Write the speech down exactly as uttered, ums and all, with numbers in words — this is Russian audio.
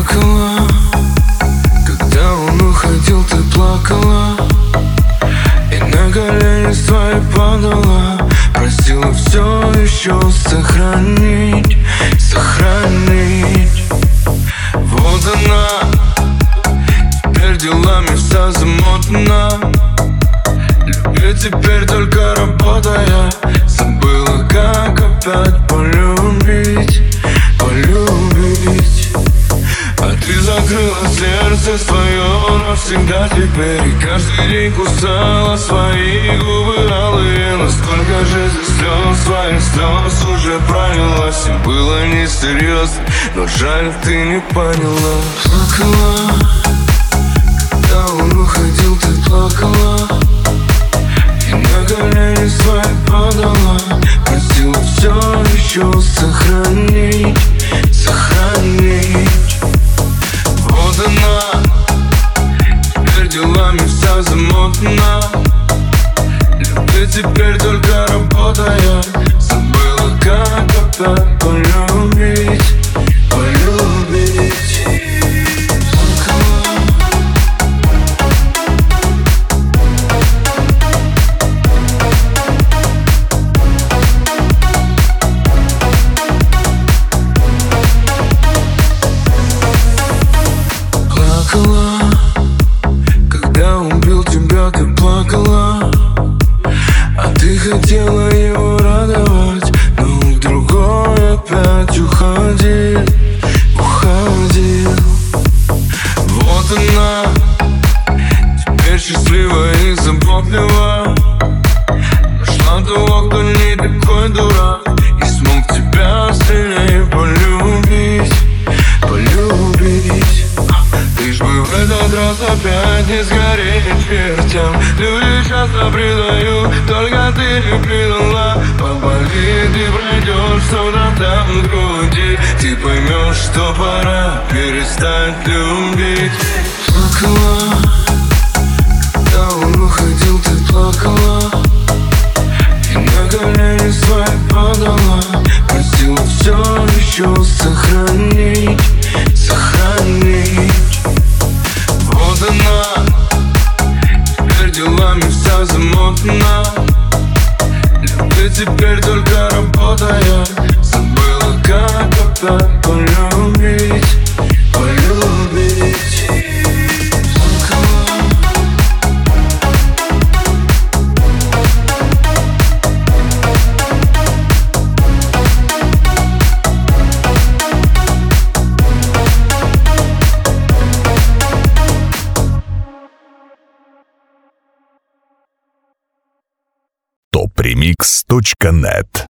Плакала, когда он уходил, ты плакала, и на колени свои падала, просила все еще сохранить, сохранить. Вот она, теперь делами вся замотана, любит теперь только работая, забыла, как опять полюбить, полюбить. А ты закрыла сердце свое навсегда теперь, и каждый день кусала свои губы алые. Насколько же за слез своих слез уже пролилась, и было несерьезно, но жаль, ты не поняла. Плакала, когда он уходил, ты плакала, и на колени свои падала, просила все еще сохранить, сохранить. Вот она, теперь делами вся замотана, любит теперь только работая, забыла, как опять полюбить, полюбить. Когда он бил тебя, ты плакала, а ты хотела его радовать, но к другой опять уходил, уходил. Вот она, теперь счастливая и заботлива, нашла того, кто не такой дурак, и смог тебя сильнее полюбить, полюбить. Лишь бы в этот раз опять не сгореть чертям. Люди часто предают, только ты не предала. Поболит и пройдешь, что-то там в груди, ты поймешь, что пора перестать любить. Плакала, когда он уходил, ты плакала, и на колени свои падала, просила все еще сохранить, сохранить. Вот она, теперь делами вся замотана, любит теперь только работая, забыла, как опять полюбить, полюбить. топ ремикс точка нет